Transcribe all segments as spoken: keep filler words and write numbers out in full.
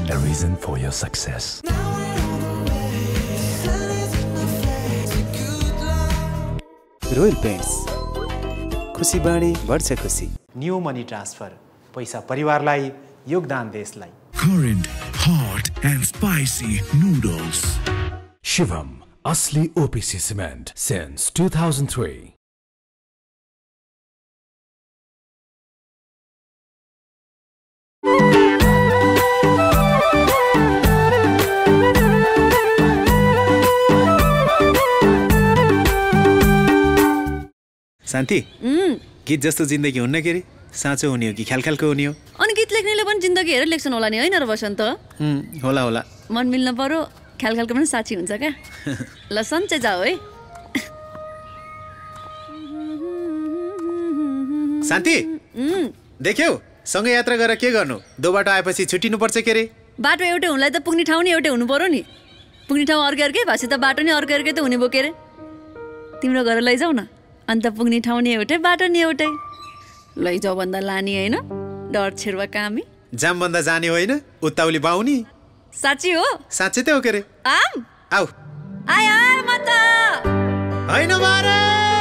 a reason for your success. Royal Paints. खुसी बाँडी बढ्छ खुसी. New money transfer. पैसा परिवारलाई, योगदान देशलाई. Current, hot and spicy noodles. Shivam, Asli O P C Cement since two thousand three. शान्ति, गीत जस्तो जिन्दगी हुन्न के रे? साँचो हुने हो कि ख्यालख्यालको हुने हो? अनि गीत लेख्नेले पनि जिन्दगी हेरेर लेख्छन् होला नि हैन र वसन्त? होला होला. मन मिल्न पर्यो, ख्यालख्यालको पनि साँची हुन्छ क्या? ल सन्चै जाऊ है. शान्ति, देख्यौ? सँगै यात्रा गरेर के गर्नु? दो बाटो आएपछि छुट्टिनु पर्छ के रे? बाटो एउटै हुनलाई त पुग्ने ठाउँ नि एउटै हुनु पर्यो नि. पुग्ने ठाउँ अर्कै अर्कै भाषा त बाटो नि अर्कै अर्कै त हुने बोके रे. तिम्रो घर लैजाऊ न. अन्त पुग्ने ठाउँ नि एउटै बाटो नि एउटै. लैजाऊ भन्दा लाने होइन, डर छेर्वा कामी. जाम भन्दा जाने होइन, उत्ताउली बाउनी. साँच्ची हो? साँच्चै त हो के रे? आम आऊ. आय आय म त हैन मारे.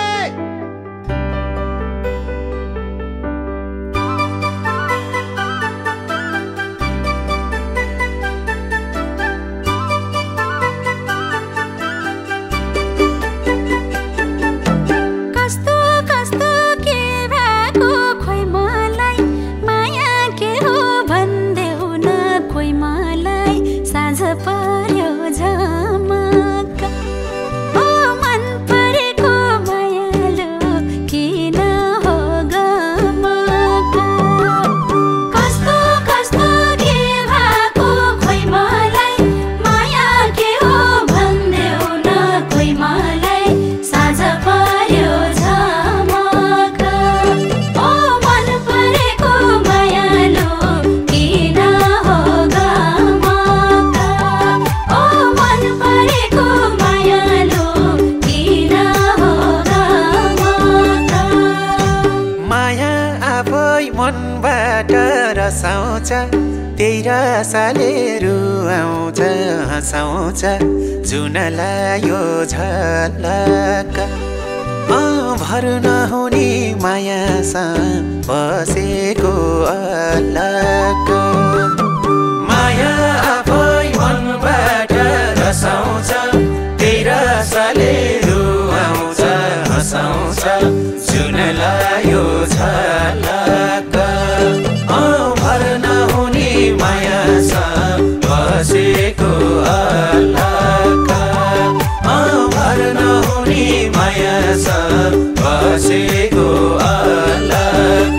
त्यही रसाले रुवाउँछ हँसाउँछ जुनलाई यो झलक. भर नहुने मायासँग बसेको अलग. माया आफै मनबाट रसाउँछ त्यही रसाले रुवाउँछ हँसाउँछ जुनलाई यो झलक. भर नहुने मायासँग बसेको अलग. भर नहुने मायासँग बसेको अलग.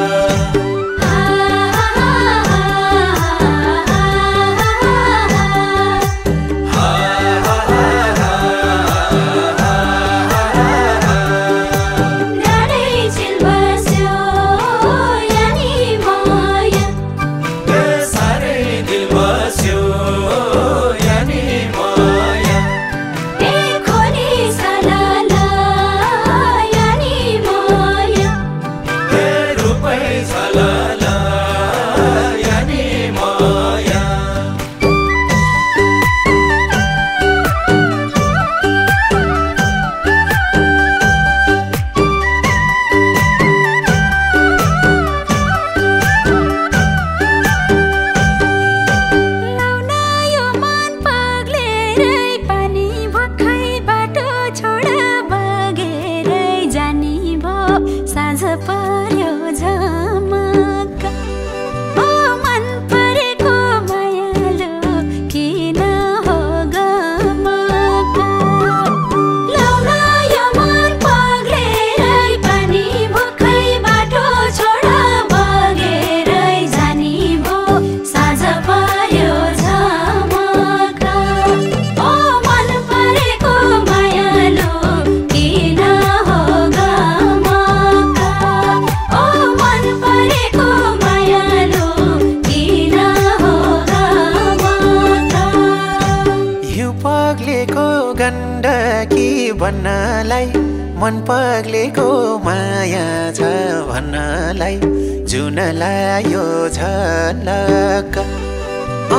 भन्नलाई मन पग्लेको माया छ भन्नलाई जुनलाई यो झलक.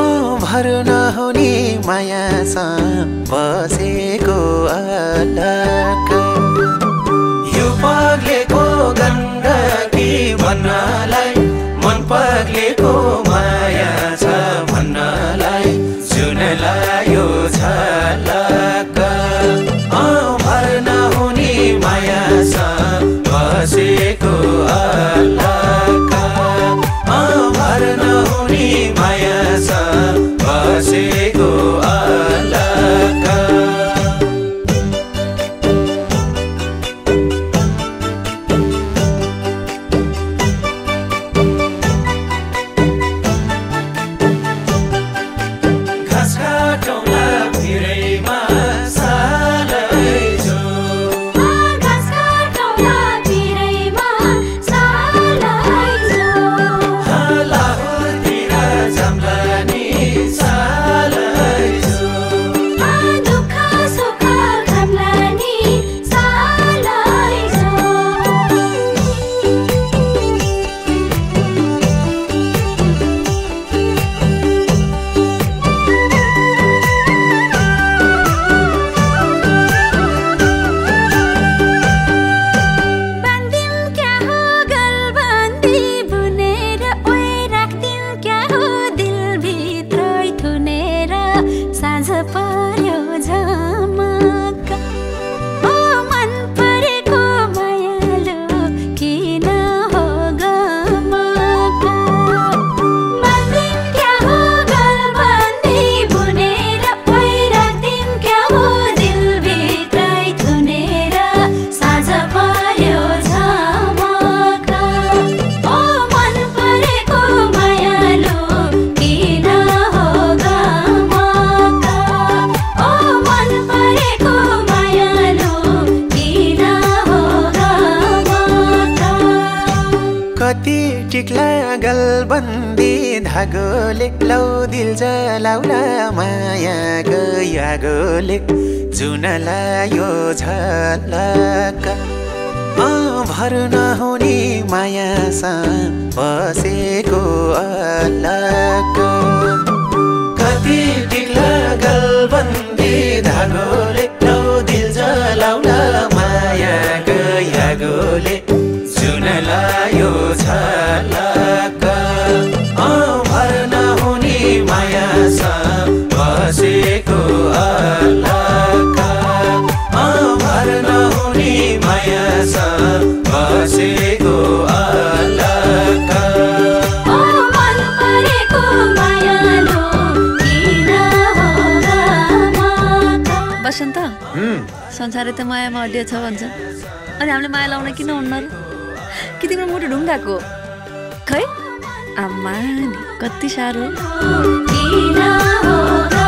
भर नहुने मायासँग बसेको अलग यो पग्लेको गण्डकी भन्नलाई मन पग्लेको माया छ भन्नलाई जुन लायो झलक भर नहुने मायासँग बसेको अलग भर नहुने मायासँग बसेको अलग धागोले लौ दिल जलाउला माया गयागोले जुन लायो झलक भर नहुने मायासँग बसेको अलग कति टिक्ला गलबन्दी धागोले लौ दिल जलाउला माया गयागोले जुन लायो झलक भर नहुने मायासँग बसेको अलग भर नहुने मायासँग बसेको अलग मन परेको मायालो किन हो बसन्त संसारै त मायामा अड्डिया छ भन्छ अनि हामीले माया लाउन किन हुन्न र कि तिम्रो मुटु ढुङ्गाको खै आमा नि कति साह्रो किन हो